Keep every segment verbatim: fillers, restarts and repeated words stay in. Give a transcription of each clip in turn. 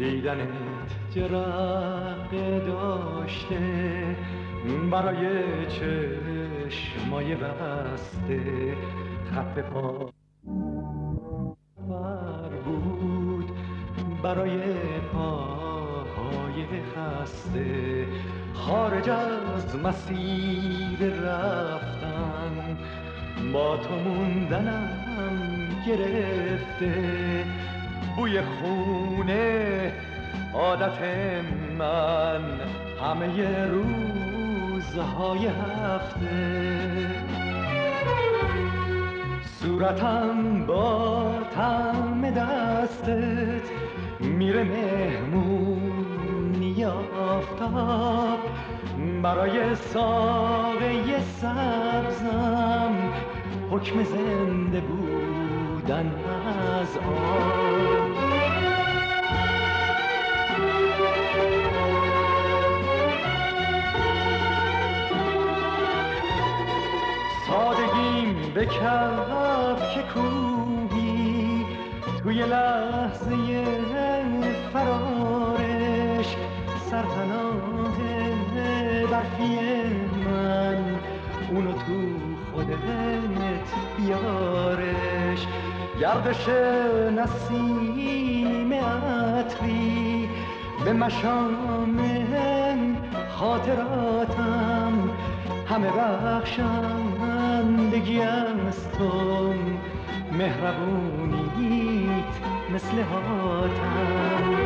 دیدنت جرقه داشته برای چشمای بسته، خط پا بر بود برای پاهای خسته، خارج از مسیر رفتن با تو موندنم گرفته، بوی خونه عادت من همه روزهای هفته، صورتم با طعم دستت میره مهمونی آفتاب، برای ساقه سبزم حکم زنده بودن از آب. سادگیم به کبک کوهی توی لحظه فرارش، سرپناه برفی من اونو تو خودت بیارش، گردش نسیم عطری به مشام خاطراتم، همه بخشندگی از تو، مهربونیت مثل حاتم.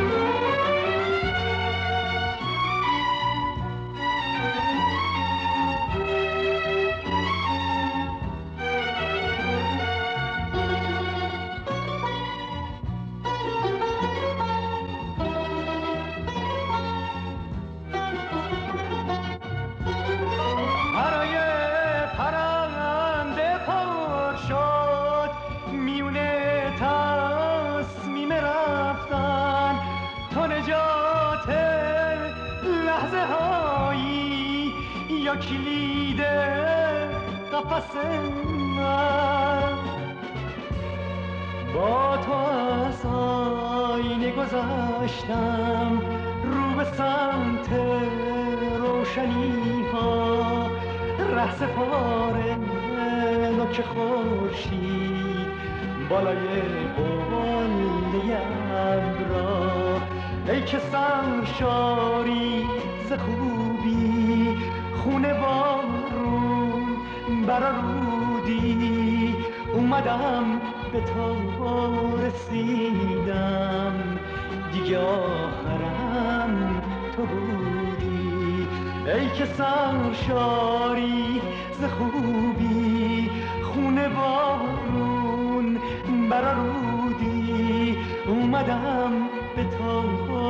کلید قفس من با تو از آینه گذاشتم رو به سمت روشنی ها، رهسپار نوک خورشید بالای قله ابرا، ای که سرشاری ز خوبی خونه بارون برارودی، اومدم به تو رسیدم، دیگه آخرم تو بودی، ای که سرشاری ز خوبی خونه بارون برارودی، اومدم به تو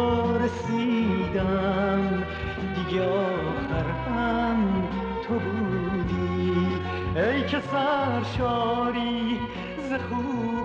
رسیدم، دیگه آخرم تو بودی، ای که سرشاری ز خوبی